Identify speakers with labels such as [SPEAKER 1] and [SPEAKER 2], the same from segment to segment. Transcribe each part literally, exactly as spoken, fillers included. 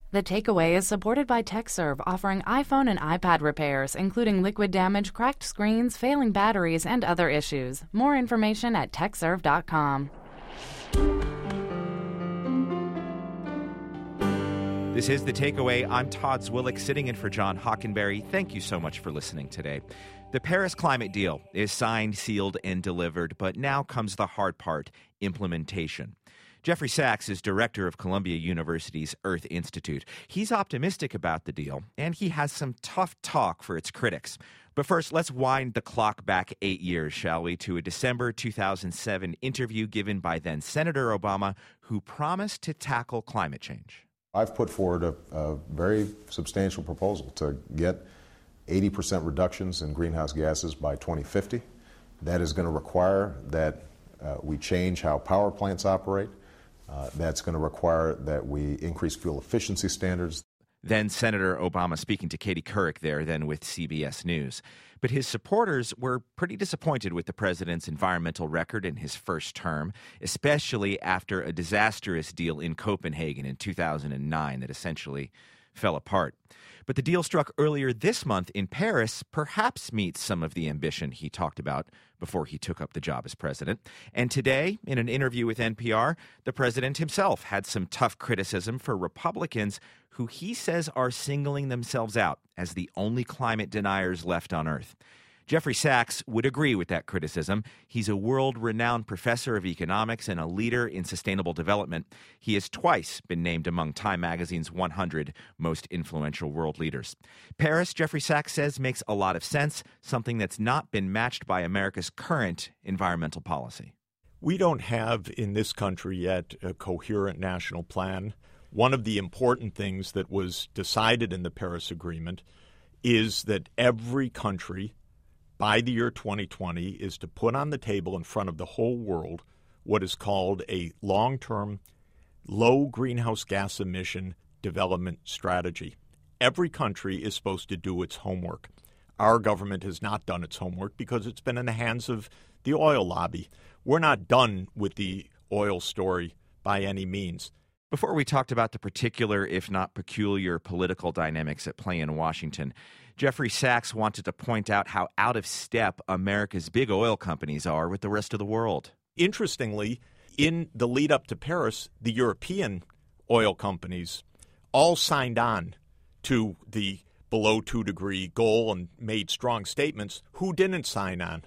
[SPEAKER 1] The Takeaway is supported by TechServe, offering iPhone and iPad repairs, including liquid damage, cracked screens, failing batteries, and other issues. More information at tech serve dot com.
[SPEAKER 2] This is The Takeaway. I'm Todd Zwillich, sitting in for John Hockenberry. Thank you so much for listening today. The Paris climate deal is signed, sealed, and delivered, but now comes the hard part, implementation. Jeffrey Sachs is director of Columbia University's Earth Institute. He's optimistic about the deal, and he has some tough talk for its critics. But first, let's wind the clock back eight years, shall we, to a December two thousand seven interview given by then Senator Obama, who promised to tackle climate change.
[SPEAKER 3] I've put forward a, a very substantial proposal to get eighty percent reductions in greenhouse gases by twenty fifty. That is going to require that uh, we change how power plants operate. Uh, that's going to require that we increase fuel efficiency standards.
[SPEAKER 2] Then Senator Obama speaking to Katie Couric there, then with C B S News. But his supporters were pretty disappointed with the president's environmental record in his first term, especially after a disastrous deal in Copenhagen in two thousand nine that essentially fell apart. But the deal struck earlier this month in Paris perhaps meets some of the ambition he talked about before he took up the job as president. And today, in an interview with N P R, the president himself had some tough criticism for Republicans who he says are singling themselves out as the only climate deniers left on Earth. Jeffrey Sachs would agree with that criticism. He's a world-renowned professor of economics and a leader in sustainable development. He has twice been named among Time magazine's one hundred most influential world leaders. Paris, Jeffrey Sachs says, makes a lot of sense, something that's not been matched by America's current environmental policy.
[SPEAKER 4] We don't have in this country yet a coherent national plan. One of the important things that was decided in the Paris Agreement is that every country by the year twenty twenty is to put on the table in front of the whole world what is called a long-term, low greenhouse gas emission development strategy. Every country is supposed to do its homework. Our government has not done its homework because it's been in the hands of the oil lobby. We're not done with the oil story by any means.
[SPEAKER 2] Before we talked about the particular, if not peculiar, political dynamics at play in Washington, Jeffrey Sachs wanted to point out how out of step America's big oil companies are with the rest of the world.
[SPEAKER 4] Interestingly, in the lead up to Paris, the European oil companies all signed on to the below two degree goal and made strong statements. Who didn't sign on?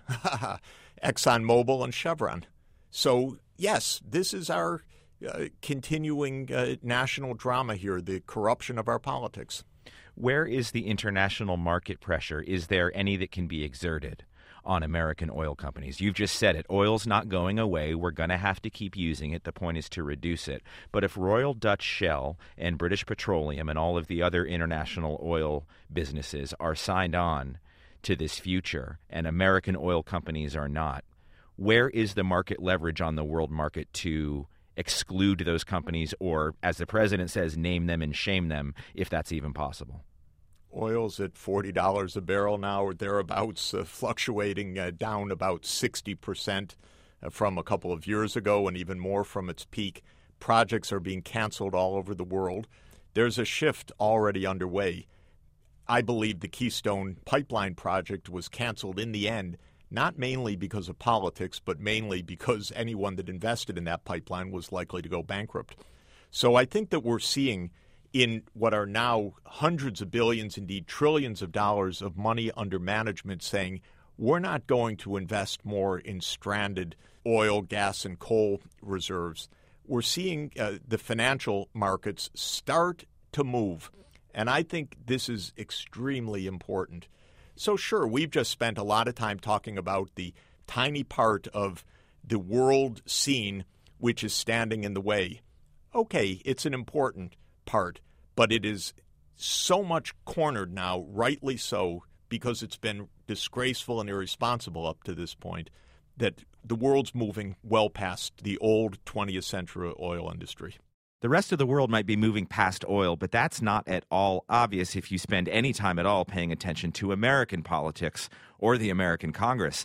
[SPEAKER 4] ExxonMobil and Chevron. So, yes, this is our uh, continuing uh, national drama here, the corruption of our politics.
[SPEAKER 2] Where is the international market pressure? Is there any that can be exerted on American oil companies? You've just said it. Oil's not going away. We're going to have to keep using it. The point is to reduce it. But if Royal Dutch Shell and British Petroleum and all of the other international oil businesses are signed on to this future and American oil companies are not, where is the market leverage on the world market to exclude those companies or, as the president says, name them and shame them, if that's even possible?
[SPEAKER 4] Oil's at forty dollars a barrel now or thereabouts, uh, fluctuating uh, down about sixty percent from a couple of years ago and even more from its peak. Projects are being canceled all over the world. There's a shift already underway. I believe the Keystone Pipeline project was canceled in the end, not mainly because of politics, but mainly because anyone that invested in that pipeline was likely to go bankrupt. So I think that we're seeing in what are now hundreds of billions, indeed trillions of dollars of money under management saying, we're not going to invest more in stranded oil, gas, and coal reserves. We're seeing uh, the financial markets start to move. And I think this is extremely important. So sure, we've just spent a lot of time talking about the tiny part of the world scene which is standing in the way. Okay, it's an important part, but it is so much cornered now, rightly so, because it's been disgraceful and irresponsible up to this point, that the world's moving well past the old twentieth century oil industry.
[SPEAKER 2] The rest of the world might be moving past oil, but that's not at all obvious if you spend any time at all paying attention to American politics or the American Congress.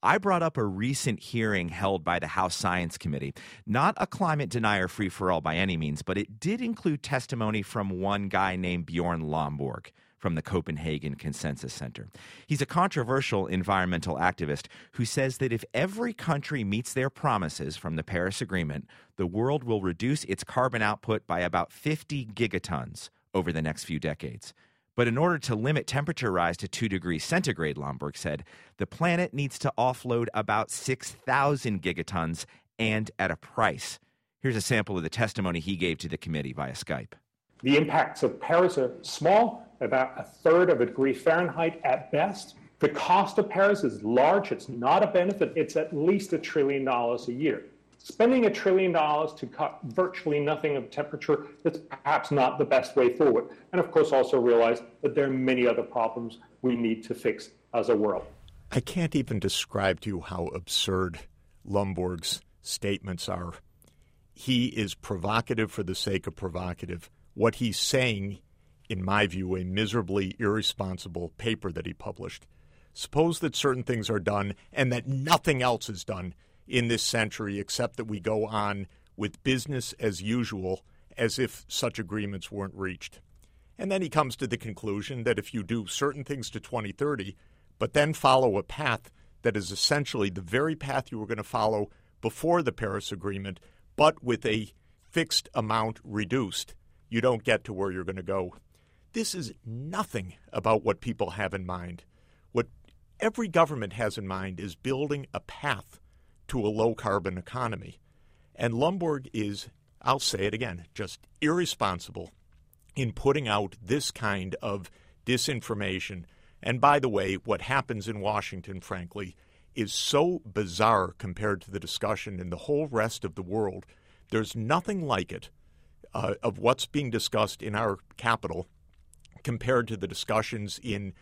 [SPEAKER 2] I brought up a recent hearing held by the House Science Committee. Not a climate denier free-for-all by any means, but it did include testimony from one guy named Bjorn Lomborg from the Copenhagen Consensus Center. He's a controversial environmental activist who says that if every country meets their promises from the Paris Agreement, the world will reduce its carbon output by about fifty gigatons over the next few decades. But in order to limit temperature rise to two degrees centigrade, Lomborg said, the planet needs to offload about six thousand gigatons and at a price. Here's a sample of the testimony he gave to the committee via Skype.
[SPEAKER 5] The impacts of Paris are small, about a third of a degree Fahrenheit at best. The cost of Paris is large. It's not a benefit. It's at least a trillion dollars a year. Spending a trillion dollars to cut virtually nothing of temperature is perhaps not the best way forward. And of course, also realize that there are many other problems we need to fix as a world.
[SPEAKER 4] I can't even describe to you how absurd Lomborg's statements are. He is provocative for the sake of provocative. What he's saying, in my view, a miserably irresponsible paper that he published. Suppose that certain things are done and that nothing else is done in this century except that we go on with business as usual as if such agreements weren't reached. And then he comes to the conclusion that if you do certain things to twenty thirty, but then follow a path that is essentially the very path you were going to follow before the Paris Agreement, but with a fixed amount reduced, you don't get to where you're going to go. This is nothing about what people have in mind. What every government has in mind is building a path to a low-carbon economy. And Lomborg is, I'll say it again, just irresponsible in putting out this kind of disinformation. And by the way, what happens in Washington, frankly, is so bizarre compared to the discussion in the whole rest of the world. There's nothing like it uh, of what's being discussed in our capital compared to the discussions in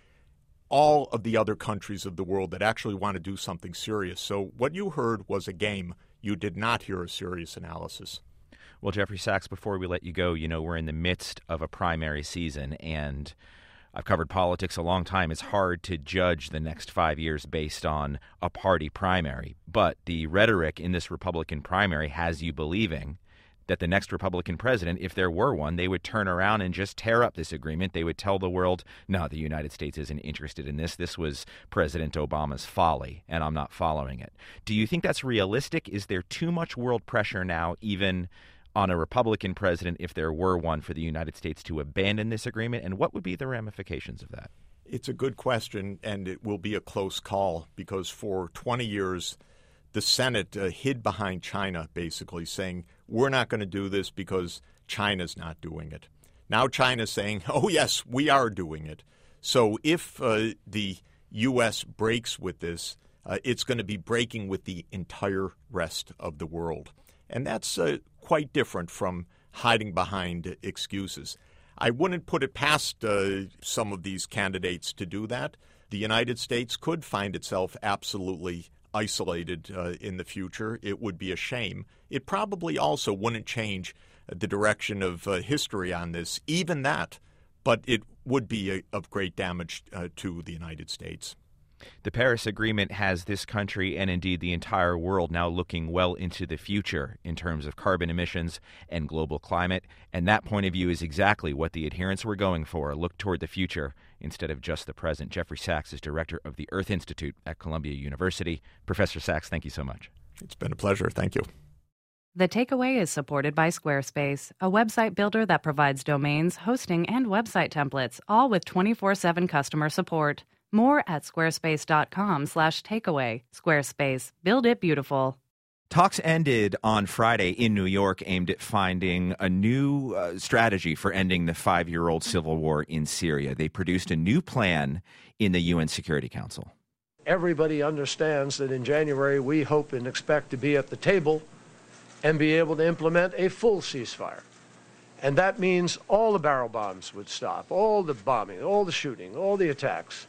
[SPEAKER 4] all of the other countries of the world that actually want to do something serious. So what you heard was a game. You did not hear a serious analysis.
[SPEAKER 2] Well, Jeffrey Sachs, before we let you go, you know, we're in the midst of a primary season, and I've covered politics a long time. It's hard to judge the next five years based on a party primary. But the rhetoric in this Republican primary has you believing that the next Republican president, if there were one, they would turn around and just tear up this agreement. They would tell the world, no, the United States isn't interested in this. This was President Obama's folly, and I'm not following it. Do you think that's realistic? Is there too much world pressure now, even on a Republican president, if there were one, for the United States to abandon this agreement? And what would be the ramifications of that?
[SPEAKER 4] It's a good question, and it will be a close call, because for twenty years, the Senate uh, hid behind China, basically saying, we're not going to do this because China's not doing it. Now China's saying, oh, yes, we are doing it. So if uh, the U S breaks with this, uh, it's going to be breaking with the entire rest of the world. And that's uh, quite different from hiding behind excuses. I wouldn't put it past uh, some of these candidates to do that. The United States could find itself absolutely isolated uh, in the future. It would be a shame. It probably also wouldn't change the direction of uh, history on this, even that, but it would be a, of great damage uh, to the United States.
[SPEAKER 2] The Paris Agreement has this country and indeed the entire world now looking well into the future in terms of carbon emissions and global climate. And that point of view is exactly what the adherents were going for, look toward the future instead of just the present. Jeffrey Sachs is director of the Earth Institute at Columbia University. Professor Sachs, thank you so much.
[SPEAKER 4] It's been a pleasure. Thank you.
[SPEAKER 1] The Takeaway is supported by Squarespace, a website builder that provides domains, hosting, and website templates, all with twenty-four seven customer support. More at squarespace.com slash takeaway. Squarespace. Build it beautiful.
[SPEAKER 2] Talks ended on Friday in New York aimed at finding a new uh, strategy for ending the five-year-old civil war in Syria. They produced a new plan in the U N Security Council.
[SPEAKER 6] Everybody understands that in January we hope and expect to be at the table and be able to implement a full ceasefire. And that means all the barrel bombs would stop, all the bombing, all the shooting, all the attacks.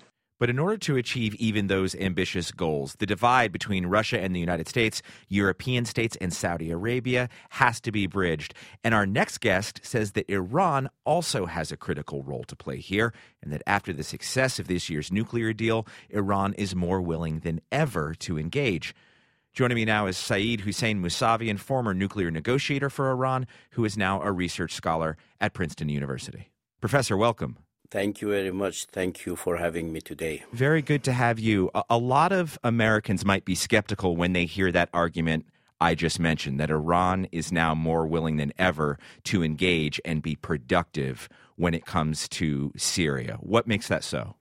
[SPEAKER 2] But in order to achieve even those ambitious goals, the divide between Russia and the United States, European states, and Saudi Arabia has to be bridged. And our next guest says that Iran also has a critical role to play here, and that after the success of this year's nuclear deal, Iran is more willing than ever to engage. Joining me now is Saeed Hussein Mousavian, former nuclear negotiator for Iran, who is now a research scholar at Princeton University. Professor, welcome.
[SPEAKER 7] Thank you very much. Thank you for having me today.
[SPEAKER 2] Very good to have you. A, a lot of Americans might be skeptical when they hear that argument I just mentioned, that Iran is now more willing than ever to engage and be productive when it comes to Syria. What makes that so?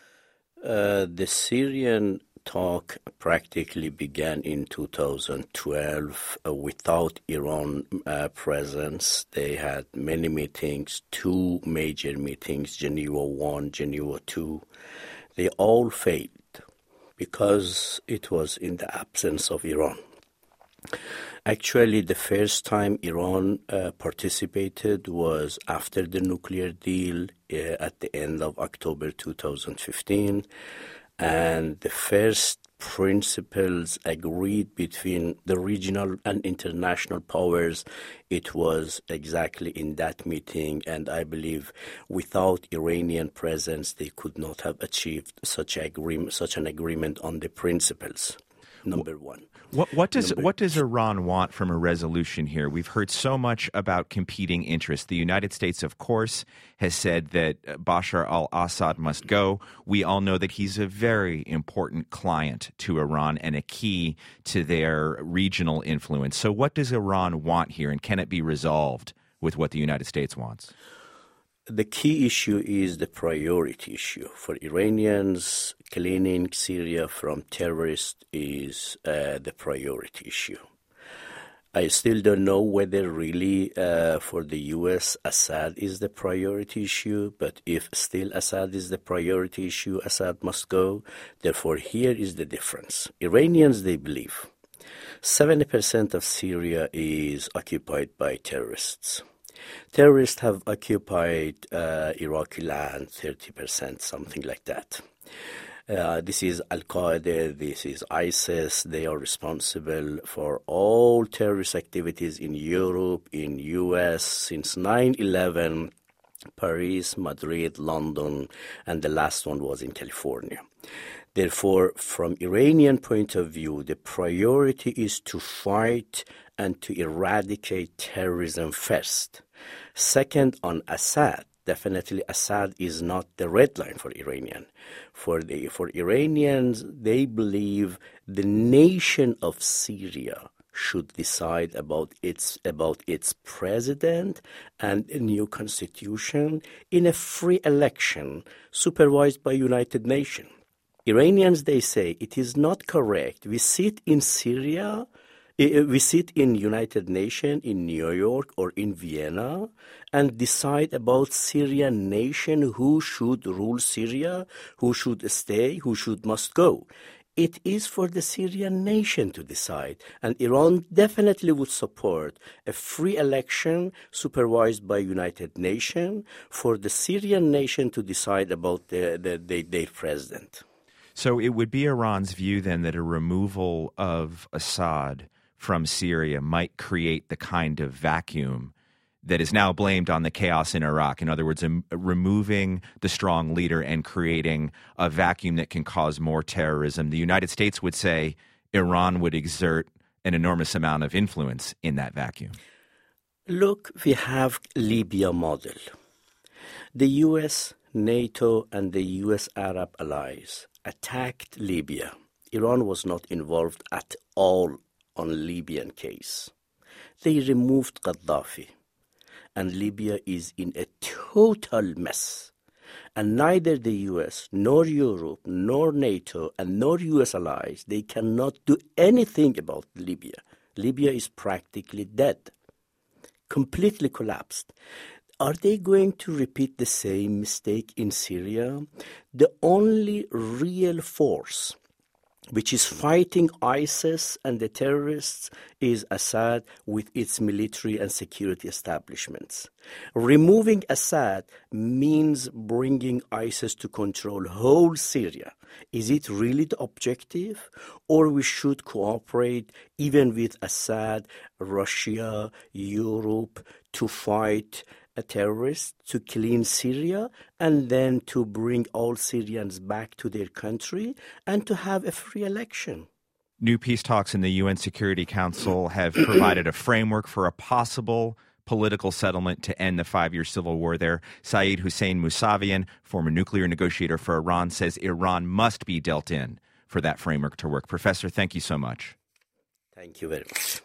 [SPEAKER 7] Uh, the Syrian talk practically began in two thousand twelve uh, without Iran uh, presence. They had many meetings, two major meetings, Geneva one, Geneva two. They all failed because it was in the absence of Iran. Actually, the first time Iran uh, participated was after the nuclear deal uh, at the end of October two thousand fifteen. And the first principles agreed between the regional and international powers, it was exactly in that meeting. And I believe without Iranian presence, they could not have achieved such, agreement, such an agreement on the principles. Number one.
[SPEAKER 2] What, what does
[SPEAKER 7] Number
[SPEAKER 2] what does Iran want from a resolution here? We've heard so much about competing interests. The United States, of course, has said that Bashar al-Assad must go. We all know that he's a very important client to Iran and a key to their regional influence. So what does Iran want here, and can it be resolved with what the United States wants?
[SPEAKER 7] The key issue is the priority issue. For Iranians, cleaning Syria from terrorists is uh, the priority issue. I still don't know whether really uh, for the U S Assad is the priority issue, but if still Assad is the priority issue, Assad must go. Therefore, here is the difference. Iranians, they believe seventy percent of Syria is occupied by terrorists. Terrorists have occupied uh, Iraqi land, thirty percent, something like that. Uh, this is Al-Qaeda, this is ISIS. They are responsible for all terrorist activities in Europe, in U S since nine eleven, Paris, Madrid, London, and the last one was in California. Therefore, from Iranian point of view, the priority is to fight and to eradicate terrorism first. Second, on Assad, definitely Assad is not the red line for Iranian. For the for Iranians, they believe the nation of Syria should decide about its about its president and a new constitution in a free election supervised by United Nations. Iranians, they say, it is not correct. We sit in Syria, we sit in United Nations, in New York or in Vienna, and decide about Syrian nation, who should rule Syria, who should stay, who should must go. It is for the Syrian nation to decide, and Iran definitely would support a free election supervised by United Nations for the Syrian nation to decide about the, the, the, their president.
[SPEAKER 2] So it would be Iran's view then that a removal of Assad from Syria might create the kind of vacuum that is now blamed on the chaos in Iraq. In other words, um, removing the strong leader and creating a vacuum that can cause more terrorism. The United States would say Iran would exert an enormous amount of influence in that vacuum.
[SPEAKER 7] Look, we have Libya model. The U S, NATO, and the U S Arab allies attacked Libya. Iran was not involved at all on Libyan case. They removed Gaddafi, and Libya is in a total mess. And neither the U S, nor Europe, nor NATO, and nor U S allies, they cannot do anything about Libya. Libya is practically dead, completely collapsed. Are they going to repeat the same mistake in Syria? The only real force which is fighting ISIS and the terrorists, is Assad with its military and security establishments. Removing Assad means bringing ISIS to control whole Syria. Is it really the objective? Or we should cooperate even with Assad, Russia, Europe to fight a terrorist, to clean Syria, and then to bring all Syrians back to their country and to have a free election.
[SPEAKER 2] New peace talks in the U N Security Council have provided a framework for a possible political settlement to end the five-year civil war there. Saeed Hussein Mousavian, former nuclear negotiator for Iran, says Iran must be dealt in for that framework to work. Professor, thank you so much.
[SPEAKER 7] Thank you very much.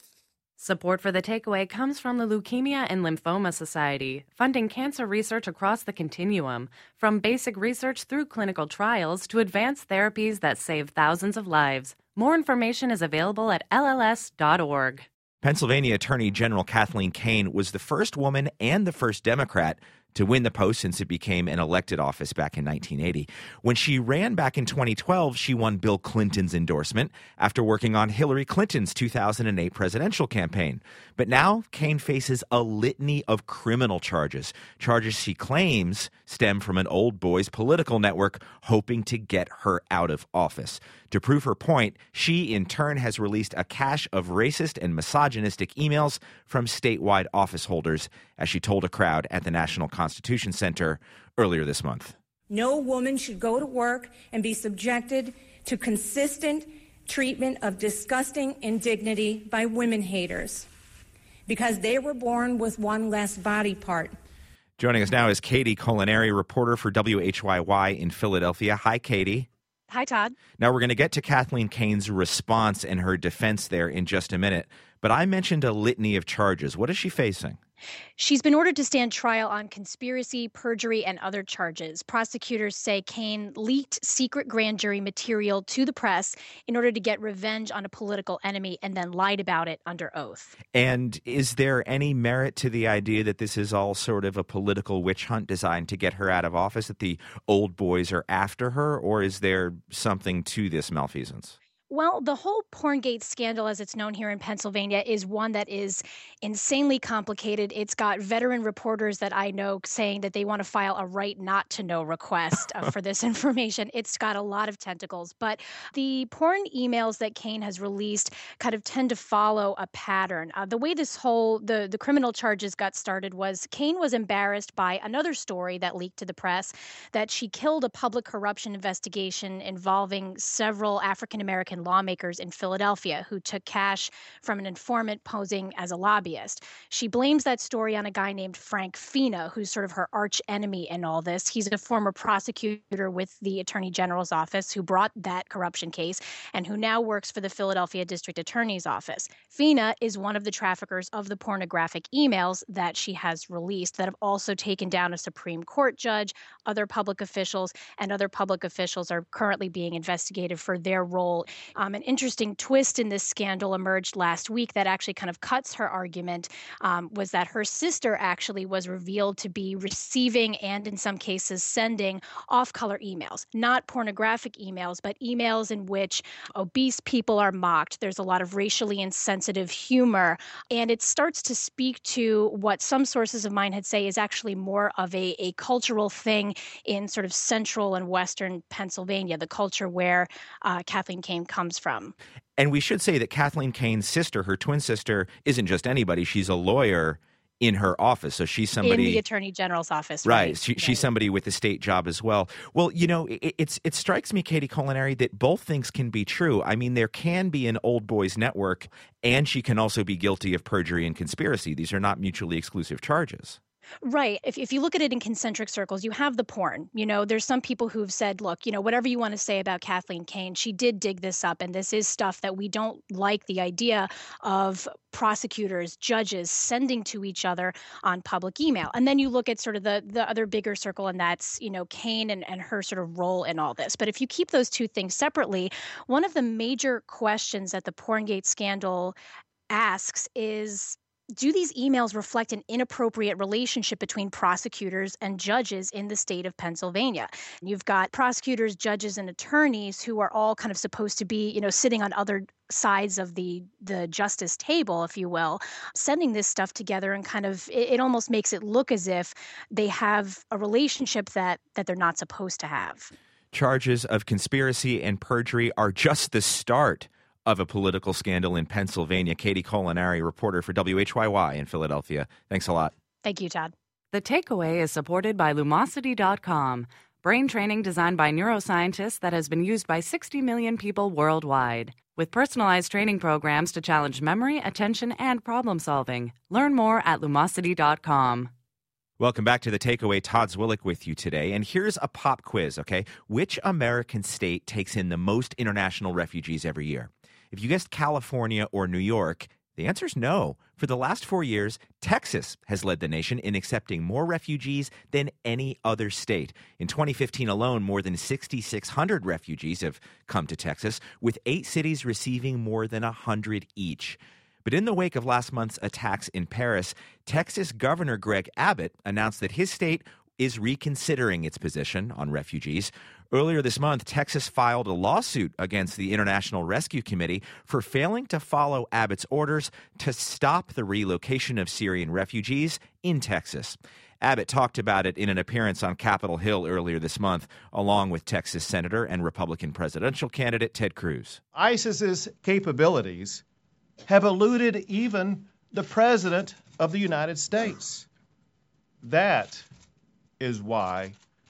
[SPEAKER 1] Support for The Takeaway comes from the Leukemia and Lymphoma Society, funding cancer research across the continuum, from basic research through clinical trials to advanced therapies that save thousands of lives. More information is available at L L S dot org.
[SPEAKER 2] Pennsylvania Attorney General Kathleen Kane was the first woman and the first Democrat to win the post since it became an elected office back in nineteen eighty. When she ran back in twenty twelve, she won Bill Clinton's endorsement after working on Hillary Clinton's two thousand eight presidential campaign. But now Kane faces a litany of criminal charges, charges she claims stem from an old boys political network hoping to get her out of office. To prove her point, she in turn has released a cache of racist and misogynistic emails from statewide office holders, as she told a crowd at the National Constitution Center earlier this month.
[SPEAKER 8] No woman should go to work and be subjected to consistent treatment of disgusting indignity by women haters because they were born with one less body part.
[SPEAKER 2] Joining us now is Katie Culinary, reporter for W H Y Y in Philadelphia. Hi, Katie.
[SPEAKER 9] Hi, Todd.
[SPEAKER 2] Now, we're going to get to Kathleen Kane's response and her defense there in just a minute, but I mentioned a litany of charges. What is she facing?
[SPEAKER 9] She's been ordered to stand trial on conspiracy, perjury, and other charges. Prosecutors say Kane leaked secret grand jury material to the press in order to get revenge on a political enemy and then lied about it under oath.
[SPEAKER 2] And is there any merit to the idea that this is all sort of a political witch hunt designed to get her out of office, that the old boys are after her, or is there something to this malfeasance?
[SPEAKER 9] Well, the whole Porngate scandal, as it's known here in Pennsylvania, is one that is insanely complicated. It's got veteran reporters that I know saying that they want to file a right not to know request uh, for this information. It's got a lot of tentacles. But the porn emails that Kane has released kind of tend to follow a pattern. Uh, the way this whole, the, the criminal charges got started was Kane was embarrassed by another story that leaked to the press that she killed a public corruption investigation involving several African-American lawmakers in Philadelphia who took cash from an informant posing as a lobbyist. She blames that story on a guy named Frank Fina, who's sort of her arch enemy in all this. He's a former prosecutor with the Attorney General's office who brought that corruption case and who now works for the Philadelphia District Attorney's office. Fina is one of the traffickers of the pornographic emails that she has released that have also taken down a Supreme Court judge, other public officials, and other public officials are currently being investigated for their role. Um, an interesting twist in this scandal emerged last week that actually kind of cuts her argument, um, was that her sister actually was revealed to be receiving and in some cases sending off-color emails, not pornographic emails, but emails in which obese people are mocked. There's a lot of racially insensitive humor, and it starts to speak to what some sources of mine had say is actually more of a, a cultural thing in sort of central and western Pennsylvania, the culture where uh, Kathleen Kane comes from.
[SPEAKER 2] And we should say that Kathleen Kane's sister, her twin sister, isn't just anybody. She's a lawyer in her office. So she's somebody
[SPEAKER 9] in the Attorney General's office.
[SPEAKER 2] Right.
[SPEAKER 9] Right.
[SPEAKER 2] She,
[SPEAKER 9] right.
[SPEAKER 2] She's somebody with a state job as well. Well, you know, it, it's it strikes me, Katie Culinary, that both things can be true. I mean, there can be an old boys network, and she can also be guilty of perjury and conspiracy. These are not mutually exclusive charges.
[SPEAKER 9] Right. If if you look at it in concentric circles, you have the porn. You know, there's some people who've said, look, you know, whatever you want to say about Kathleen Kane, she did dig this up. And this is stuff that we don't like, the idea of prosecutors, judges sending to each other on public email. And then you look at sort of the, the other bigger circle, and that's, you know, Kane and, and her sort of role in all this. But if you keep those two things separately, one of the major questions that the Porngate scandal asks is, do these emails reflect an inappropriate relationship between prosecutors and judges in the state of Pennsylvania? You've got prosecutors, judges, and attorneys who are all kind of supposed to be, you know, sitting on other sides of the the justice table, if you will, sending this stuff together, and kind of it, it almost makes it look as if they have a relationship that that they're not supposed to have.
[SPEAKER 2] Charges of conspiracy and perjury are just the start of a political scandal in Pennsylvania. Katie Colanari, reporter for W H Y Y in Philadelphia. Thanks a lot.
[SPEAKER 9] Thank you, Todd.
[SPEAKER 1] The Takeaway is supported by Lumosity dot com, brain training designed by neuroscientists that has been used by sixty million people worldwide. With personalized training programs to challenge memory, attention, and problem solving. Learn more at Lumosity dot com.
[SPEAKER 2] Welcome back to The Takeaway. Todd Zwillich with you today. And here's a pop quiz, okay? Which American state takes in the most international refugees every year? If you guessed California or New York, the answer is no. For the last four years, Texas has led the nation in accepting more refugees than any other state. In twenty fifteen alone, more than six thousand six hundred refugees have come to Texas, with eight cities receiving more than one hundred each. But in the wake of last month's attacks in Paris, Texas Governor Greg Abbott announced that his state is reconsidering its position on refugees. Earlier this month, Texas filed a lawsuit against the International Rescue Committee for failing to follow Abbott's orders to stop the relocation of Syrian refugees in Texas. Abbott talked about it in an appearance on Capitol Hill earlier this month, along with Texas Senator and Republican presidential candidate Ted Cruz.
[SPEAKER 10] ISIS's capabilities have eluded even the President of the United States. That is why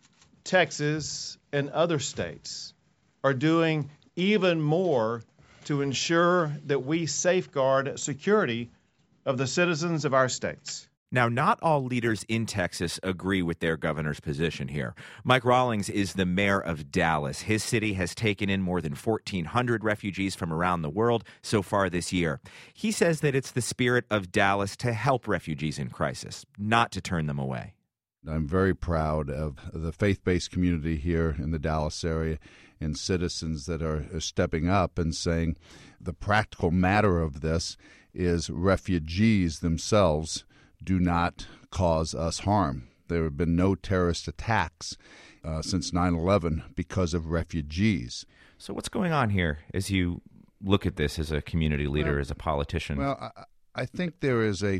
[SPEAKER 10] Texas and other states are doing even more to ensure that we safeguard security of the citizens of our states.
[SPEAKER 2] Now, not all leaders in Texas agree with their governor's position here. Mike Rawlings is the mayor of Dallas. His city has taken in more than fourteen hundred refugees from around the world so far this year. He says that it's the spirit of Dallas to help refugees in crisis, not to turn them away.
[SPEAKER 11] I'm very proud of the faith-based community here in the Dallas area and citizens that are, are stepping up and saying the practical matter of this is refugees themselves do not cause us harm. There have been no terrorist attacks uh, since nine eleven because of refugees.
[SPEAKER 2] So what's going on here as you look at this as a community leader, well, as a politician?
[SPEAKER 11] Well, I, I think there is a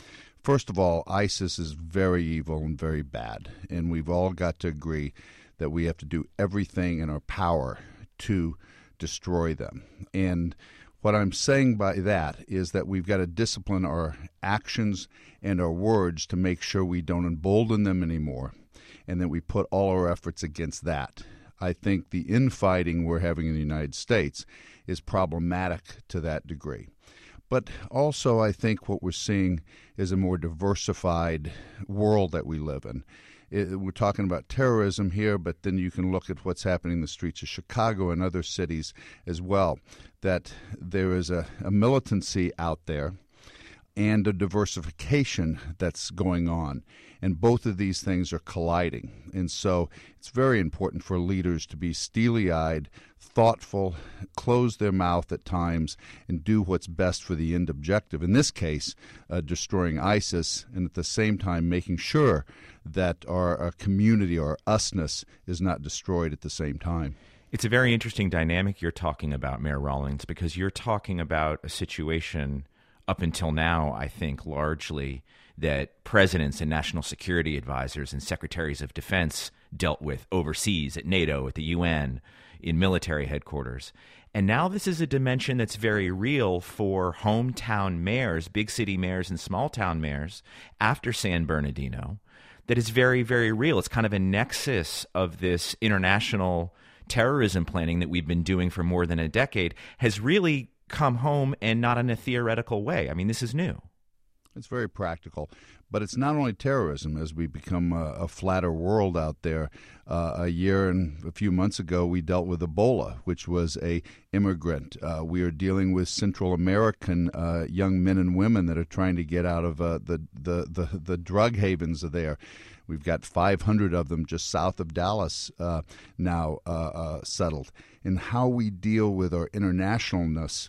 [SPEAKER 11] First of all, ISIS is very evil and very bad, and we've all got to agree that we have to do everything in our power to destroy them. And what I'm saying by that is that we've got to discipline our actions and our words to make sure we don't embolden them anymore, and that we put all our efforts against that. I think the infighting we're having in the United States is problematic to that degree. But also, I think what we're seeing is a more diversified world that we live in. It, we're talking about terrorism here, but then you can look at what's happening in the streets of Chicago and other cities as well, that there is a, a militancy out there and a diversification that's going on. And both of these things are colliding. And so it's very important for leaders to be steely-eyed, thoughtful, close their mouth at times, and do what's best for the end objective. In this case, uh, destroying ISIS, and at the same time making sure that our, our community, our usness, is not destroyed at the same time.
[SPEAKER 2] It's a very interesting dynamic you're talking about, Mayor Rawlings, because you're talking about a situation up until now, I think, largely that presidents and national security advisors and secretaries of defense dealt with overseas at NATO, at the U N, in military headquarters. And now this is a dimension that's very real for hometown mayors, big city mayors and small town mayors after San Bernardino, that is very, very real. It's kind of a nexus of this international terrorism planning that we've been doing for more than a decade has really come home, and not in a theoretical way. I mean, this is new.
[SPEAKER 11] It's very practical. But it's not only terrorism. As we become a, a flatter world out there, uh, a year and a few months ago, we dealt with Ebola, which was a immigrant. Uh, we are dealing with Central American uh, young men and women that are trying to get out of uh, the, the, the, the drug havens there. We've got five hundred of them just south of Dallas uh, now uh, uh, settled. And how we deal with our internationalness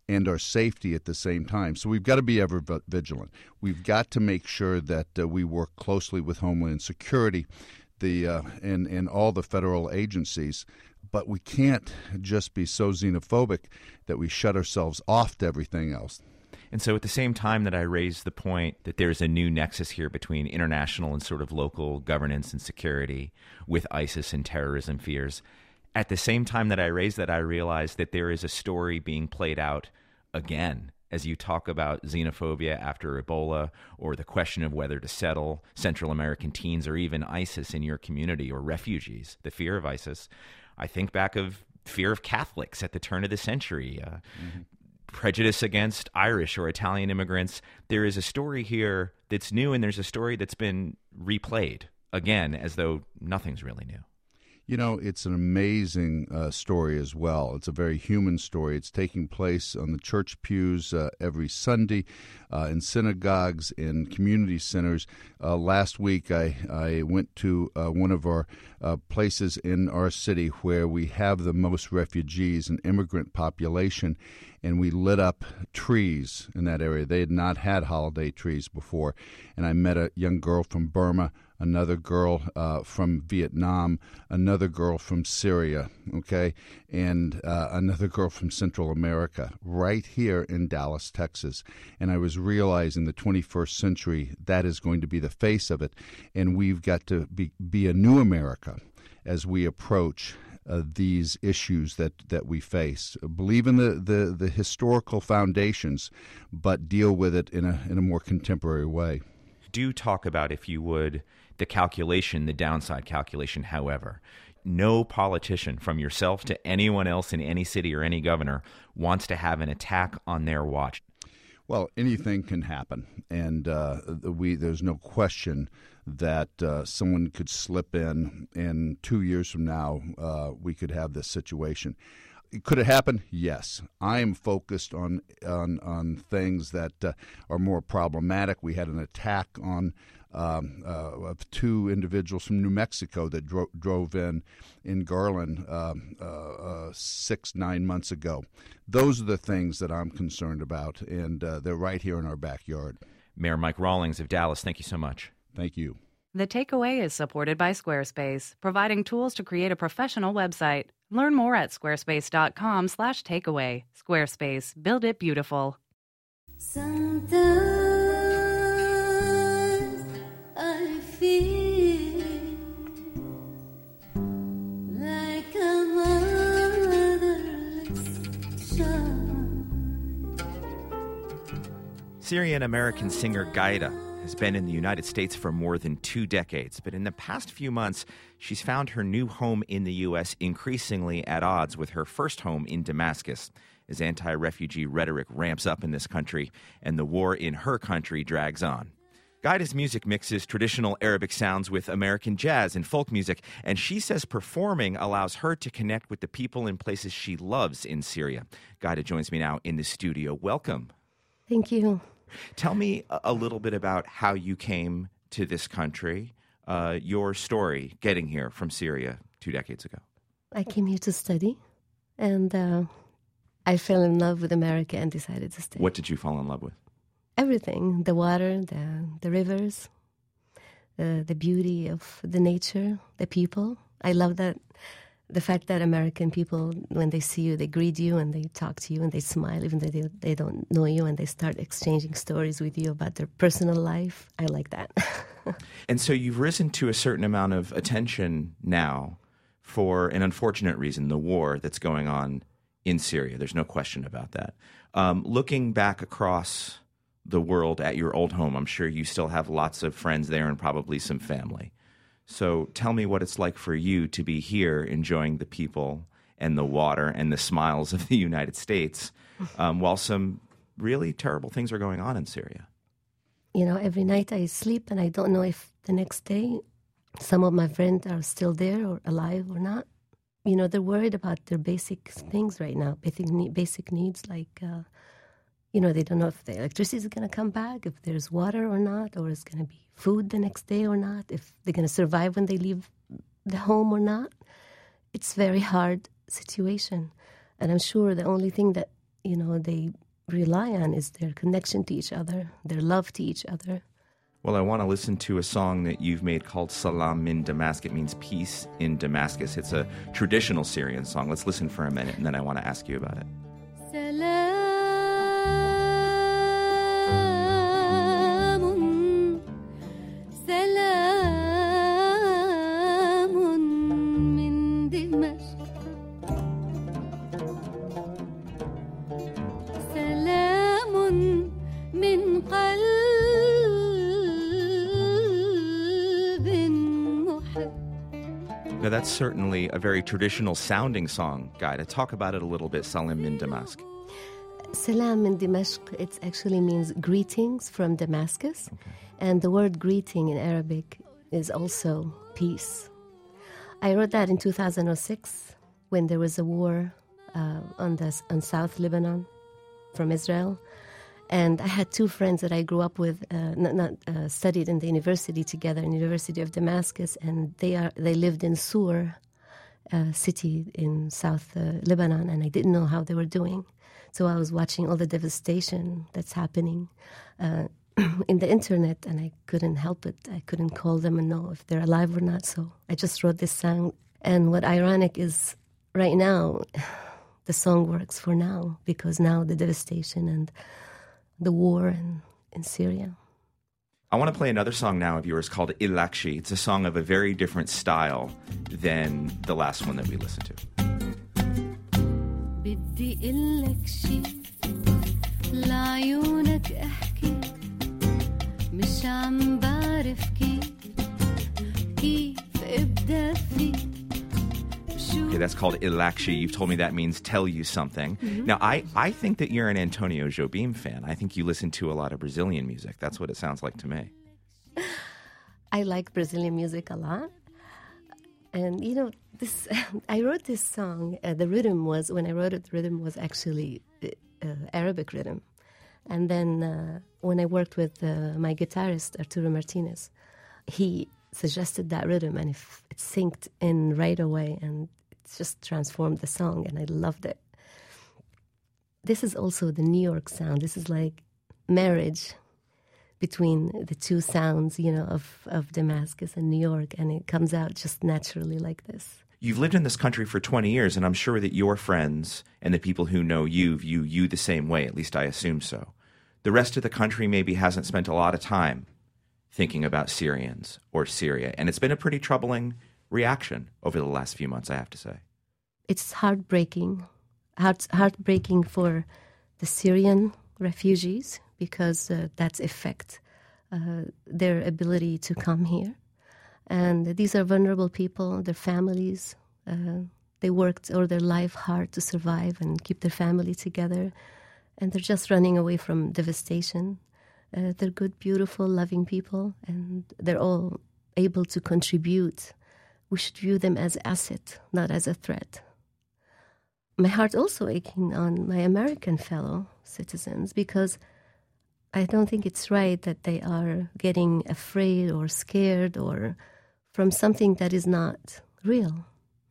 [SPEAKER 11] and our safety at the same time. So we've got to be ever vigilant. We've got to make sure that uh, we work closely with Homeland Security the uh, and, and all the federal agencies. But we can't just be so xenophobic that we shut ourselves off to everything else.
[SPEAKER 2] And so at the same time that I raised the point that there's a new nexus here between international and sort of local governance and security with ISIS and terrorism fears, at the same time that I raised that, I realized that there is a story being played out again as you talk about xenophobia after Ebola, or the question of whether to settle Central American teens or even ISIS in your community, or refugees, the fear of ISIS. I think back of fear of Catholics at the turn of the century, uh, mm-hmm. prejudice against Irish or Italian immigrants. There is a story here that's new, and there's a story that's been replayed again as though nothing's really new.
[SPEAKER 11] You know, it's an amazing uh, story as well. It's a very human story. It's taking place on the church pews uh, every Sunday, uh, in synagogues, in community centers. Uh, last week, I, I went to uh, one of our uh, places in our city where we have the most refugees and immigrant population, and we lit up trees in that area. They had not had holiday trees before. And I met a young girl from Burma, another girl uh, from Vietnam, another girl from Syria, okay, and uh, another girl from Central America, right here in Dallas, Texas. And I was realizing the twenty-first century, that is going to be the face of it, and we've got to be, be a new America as we approach uh, these issues that, that we face. Believe in the, the, the historical foundations, but deal with it in a in a more contemporary way.
[SPEAKER 2] Do talk about, if you would, the calculation, the downside calculation. However, no politician, from yourself to anyone else in any city or any governor, wants to have an attack on their watch.
[SPEAKER 11] Well, anything can happen, and uh, we there's no question that uh, someone could slip in, and two years from now, uh, we could have this situation. Could it happen? Yes. I am focused on on, on things that uh, are more problematic. We had an attack on um, uh, of two individuals from New Mexico that dro- drove in in Garland um, uh, uh, six, nine months ago. Those are the things that I'm concerned about, and uh, they're right here in our backyard.
[SPEAKER 2] Mayor Mike Rawlings of Dallas, thank you so much.
[SPEAKER 11] Thank you.
[SPEAKER 1] The Takeaway is supported by Squarespace, providing tools to create a professional website. Learn more at squarespace.com slash takeaway. Squarespace. Build it beautiful.
[SPEAKER 12] Sometimes I feel like a motherless child.
[SPEAKER 2] Syrian-American singer Gaida has been in the United States for more than two decades, but in the past few months, she's found her new home in the U S increasingly at odds with her first home in Damascus, as anti-refugee rhetoric ramps up in this country and the war in her country drags on. Gaida's music mixes traditional Arabic sounds with American jazz and folk music, and she says performing allows her to connect with the people and places she loves in Syria. Gaida joins me now in the studio. Welcome.
[SPEAKER 12] Thank you.
[SPEAKER 2] Tell me a little bit about how you came to this country, uh, your story getting here from Syria two decades ago.
[SPEAKER 12] I came here to study, and uh, I fell in love with America and decided to stay.
[SPEAKER 2] What did you fall in love with?
[SPEAKER 12] Everything, the water, the, the rivers, the, the beauty of the nature, the people. I love that. The fact that American people, when they see you, they greet you and they talk to you and they smile, even though they, they don't know you, and they start exchanging stories with you about their personal life. I like that.
[SPEAKER 2] And so you've risen to a certain amount of attention now for an unfortunate reason, the war that's going on in Syria. There's no question about that. Um, looking back across the world at your old home, I'm sure you still have lots of friends there and probably some family. So tell me what it's like for you to be here enjoying the people and the water and the smiles of the United States um, while some really terrible things are going on in Syria.
[SPEAKER 12] You know, every night I sleep and I don't know if the next day some of my friends are still there or alive or not. You know, they're worried about their basic things right now, basic, basic needs like, uh, you know, they don't know if the electricity is going to come back, if there's water or not, or it's going to be food the next day or not, if they're going to survive when they leave the home or not. It's a very hard situation. And I'm sure the only thing that you know, they rely on is their connection to each other, their love to each other.
[SPEAKER 2] Well, I want to listen to a song that you've made called Salam min Damascus. It means peace in Damascus. It's a traditional Syrian song. Let's listen for a minute, and then I want to ask you about it. Now, that's certainly a very traditional sounding song, Guy. To talk about it a little bit, Salam min Damascus.
[SPEAKER 12] Salam min Damascus, it actually means greetings from Damascus. Okay. And the word greeting in Arabic is also peace. I wrote that in two thousand six when there was a war uh, on, the, on South Lebanon from Israel. And I had two friends that I grew up with, uh, not, not uh, studied in the university together, in the University of Damascus, and they are they lived in Sur, a city in South uh, Lebanon, and I didn't know how they were doing. So I was watching all the devastation that's happening uh, in the internet, and I couldn't help it. I couldn't call them and know if they're alive or not, so I just wrote this song. And what ironic is, right now, the song works for now, because now the devastation and the war in, in Syria.
[SPEAKER 2] I want to play another song now of yours called Ilakshi. It's a song of a very different style than the last one that we listened to.
[SPEAKER 13] بدي إلك شي لعيونك احكي مش عم بعرف كيف كيف ابدأ فيك.
[SPEAKER 2] Okay, that's called Ilakshi. You've told me that means tell you something.
[SPEAKER 12] Mm-hmm.
[SPEAKER 2] Now, I, I think that you're an Antonio Jobim fan. I think you listen to a lot of Brazilian music. That's what it sounds like to me.
[SPEAKER 12] I like Brazilian music a lot. And, you know, this I wrote this song. Uh, the rhythm was, when I wrote it, the rhythm was actually uh, Arabic rhythm. And then uh, when I worked with uh, my guitarist, Arturo Martinez, he suggested that rhythm, and it, it synced in right away, and it just transformed the song, and I loved it. This is also the New York sound. This is like marriage between the two sounds, you know, of, of Damascus and New York, and it comes out just naturally like this.
[SPEAKER 2] You've lived in this country for twenty years, and I'm sure that your friends and the people who know you view you the same way, at least I assume so. The rest of the country maybe hasn't spent a lot of time thinking about Syrians or Syria, and it's been a pretty troubling reaction over the last few months, I have to say.
[SPEAKER 12] It's heartbreaking, heart, heartbreaking for the Syrian refugees, because uh, that's affect uh, their ability to come here. And these are vulnerable people, their families. Uh, they worked all their life hard to survive and keep their family together, and they're just running away from devastation. Uh, they're good, beautiful, loving people, and they're all able to contribute. We should view them as an asset, not as a threat. My heart also aching on my American fellow citizens, because I don't think it's right that they are getting afraid or scared or from something that is not real.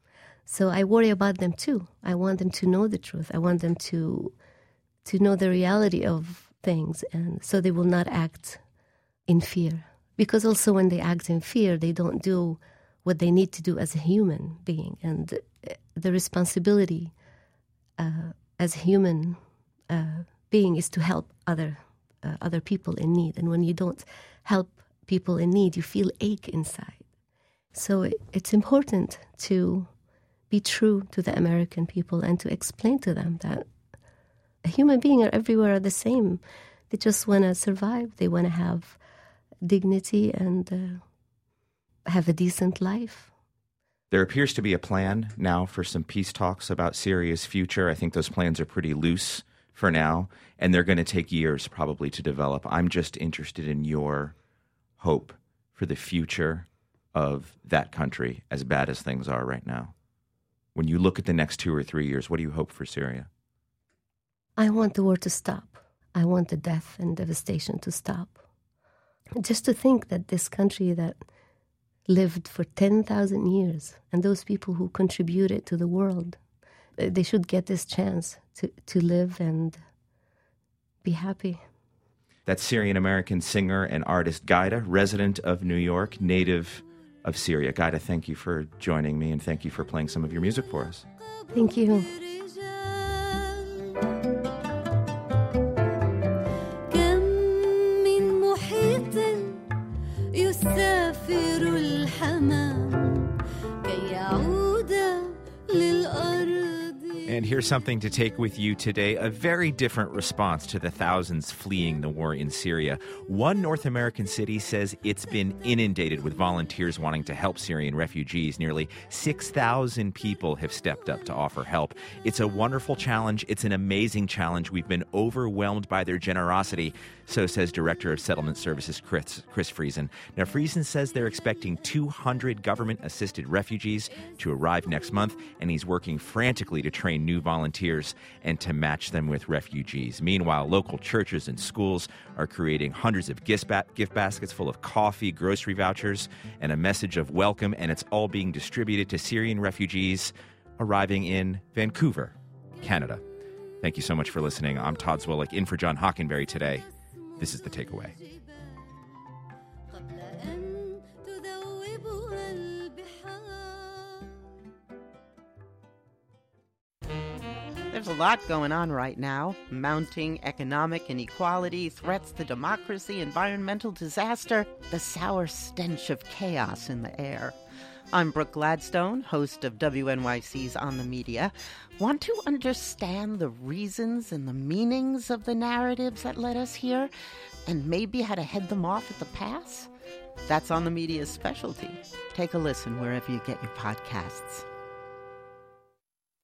[SPEAKER 12] So I worry about them too. I want them to know the truth. I want them to to know the reality of things, and so they will not act in fear. Because also when they act in fear, they don't do what they need to do as a human being. And the responsibility uh, as a human uh, being is to help other uh, other people in need. And when you don't help people in need, you feel ache inside. So it, it's important to be true to the American people and to explain to them that a human being are everywhere are the same. They just want to survive. They want to have dignity and uh, have a decent life.
[SPEAKER 2] There appears to be a plan now for some peace talks about Syria's future. I think those plans are pretty loose for now, and they're going to take years probably to develop. I'm just interested in your hope for the future of that country, as bad as things are right now. When you look at the next two or three years, what do you hope for Syria?
[SPEAKER 12] I want the war to stop. I want the death and devastation to stop. Just to think that this country that lived for ten thousand years, and those people who contributed to the world, they should get this chance to, to live and be happy.
[SPEAKER 2] That's Syrian-American singer and artist Gaida, resident of New York, native of Syria. Gaida, thank you for joining me, and thank you for playing some of your music for us.
[SPEAKER 12] Thank you.
[SPEAKER 2] And here's something to take with you today, a very different response to the thousands fleeing the war in Syria. One North American city says it's been inundated with volunteers wanting to help Syrian refugees. Nearly six thousand people have stepped up to offer help. It's a wonderful challenge. It's an amazing challenge. We've been overwhelmed by their generosity, so says Director of Settlement Services Chris, Chris Friesen. Now, Friesen says they're expecting two hundred government-assisted refugees to arrive next month, and he's working frantically to train new volunteers and to match them with refugees. Meanwhile, local churches and schools are creating hundreds of gift, ba- gift baskets full of coffee, grocery vouchers, and a message of welcome, and it's all being distributed to Syrian refugees arriving in Vancouver, Canada. Thank you so much for listening. I'm Todd Zwillick, in for John Hockenberry today. This is The Takeaway.
[SPEAKER 14] There's a lot going on right now. Mounting economic inequality, threats to democracy, environmental disaster, the sour stench of chaos in the air. I'm Brooke Gladstone, host of W N Y C's On the Media. Want to understand the reasons and the meanings of the narratives that led us here, and maybe how to head them off at the pass? That's On the Media's specialty. Take a listen wherever you get your podcasts.